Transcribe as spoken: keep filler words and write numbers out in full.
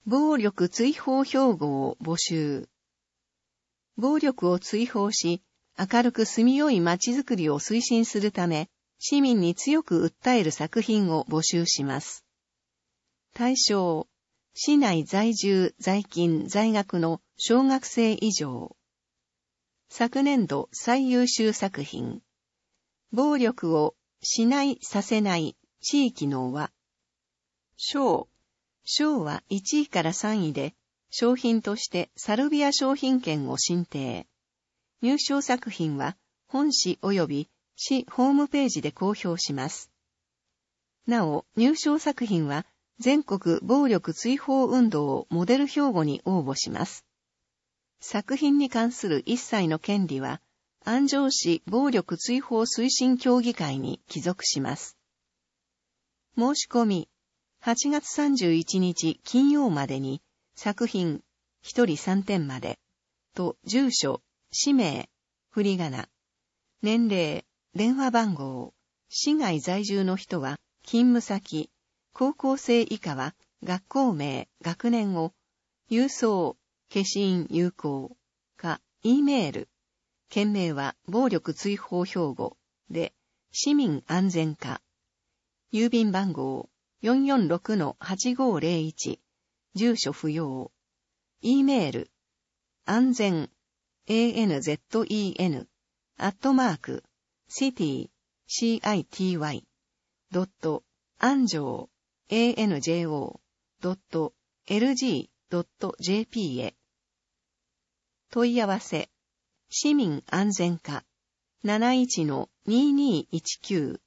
暴力追放標語を募集。暴力を追放し、明るく住みよい街づくりを推進するため、市民に強く訴える作品を募集します。対象、市内在住、在勤、在学の小学生以上。昨年度最優秀作品。暴力をしないさせない地域の輪。賞。賞はいちいからさんいで、賞品としてサルビア商品券を申請。入賞作品は本市及び市ホームページで公表します。なお、入賞作品は全国暴力追放運動モデル標語に応募します。作品に関する一切の権利は、安城市暴力追放推進協議会に帰属します。申し込み、はちがつさんじゅういちにち金曜までに、作品、ひとりさんてんまで、と住所、氏名、振り仮名、年齢、電話番号、市外在住の人は、勤務先、高校生以下は、学校名、学年を、郵送、消印有効、か、Eメール、件名は暴力追放標語で、市民安全課、郵便番号 よんよんろくのはちごーぜろいち、住所不要、Eメール、安全、anzen、アットマーク、city、city、ドット、安城、anjo、ドット、lg、ドット、jp へ。問い合わせ、市民安全課、なないちのにーにーいちきゅう